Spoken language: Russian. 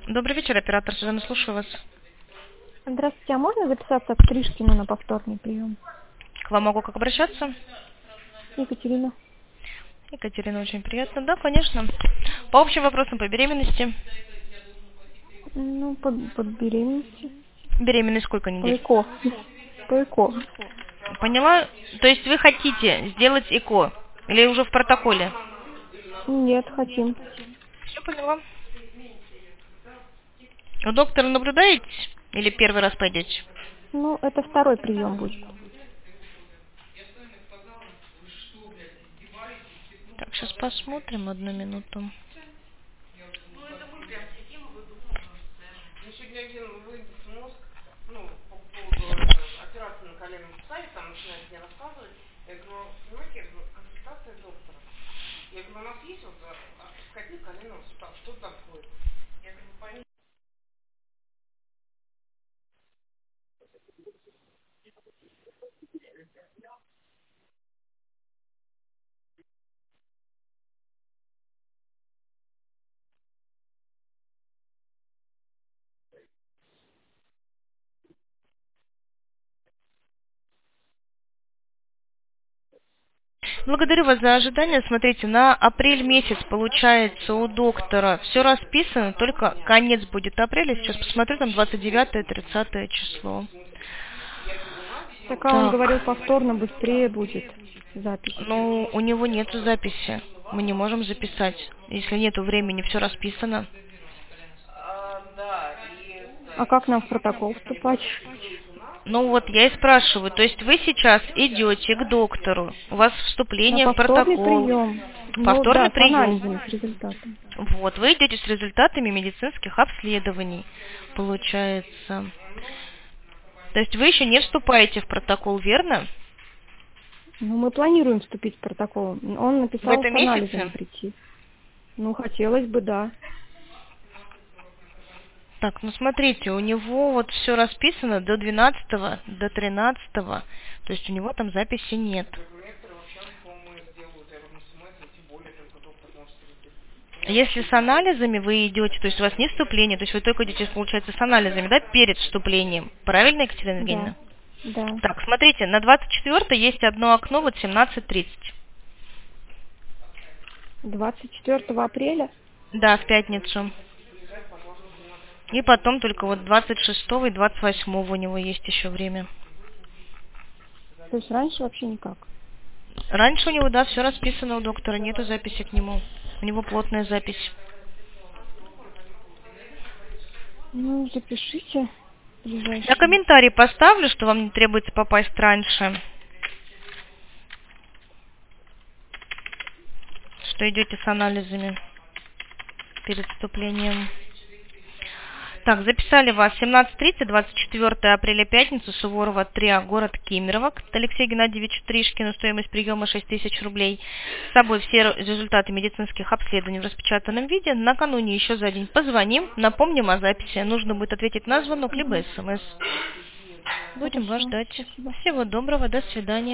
Добрый вечер, оператор Сюзанна, слушаю вас. Здравствуйте, а можно записаться к Тришкину на повторный прием? К вам могу как обращаться? Екатерина. Екатерина, очень приятно. Да, конечно. По общим вопросам по беременности. Ну, под беременностью. Беременность сколько По недель? ЭКО. По ЭКО. Поняла? То есть вы хотите сделать ЭКО? Или уже в протоколе? Нет, хотим. Все поняла. У доктора наблюдаете? Или первый раз пойдете? Ну, это второй прием будет. Так, сейчас посмотрим, одну минуту. Благодарю вас за ожидание. Смотрите, на апрель месяц получается у доктора все расписано, только конец будет апреля. Сейчас посмотрю, там 29-30 число. Так, а он говорил, Так, повторно быстрее будет запись. ну, у него нету записи. Мы не можем записать. Если нету времени, все расписано. А как нам в протокол вступать? Ну вот, я и спрашиваю. То есть вы сейчас идете к доктору, у вас На вступление в повторный протокол, прием. Ну повторный да, с прием. анализами, с результатом. Вот, вы идете с результатами медицинских обследований, получается. То есть вы еще не вступаете в протокол, верно? Ну, мы планируем вступить в протокол. Он В написал этом с анализами месяце? прийти. Ну, хотелось бы, да. Так, ну смотрите, у него вот все расписано до 12-го, до 13-го. То есть у него там записи нет. Если с анализами вы идете, то есть у вас не вступление, то есть вы только идете, получается, с анализами, да, перед вступлением. Правильно, Екатерина Да, Евгеньевна? да. Так, смотрите, на 24 есть одно окно, вот 17:30. 24 апреля. Да, в пятницу. И потом только вот 26 и 28 у него есть еще время. То есть раньше вообще никак. Раньше у него, да, все расписано у доктора, нету записи к нему. У него плотная запись. Ну, запишите Я ближайший. комментарий поставлю, что вам не требуется попасть раньше, что идете с анализами перед вступлением. Так, записали вас 17:30, 24 апреля, пятницу, Суворова, 3А, город Кемерово, к Алексею Геннадьевичу Тришкину, стоимость приема 6000 рублей. С собой все результаты медицинских обследований в распечатанном виде. Накануне еще за день позвоним, напомним о записи. Нужно будет ответить на звонок, либо Угу. СМС. Будем вас Хорошо, ждать. спасибо. Всего доброго, до свидания.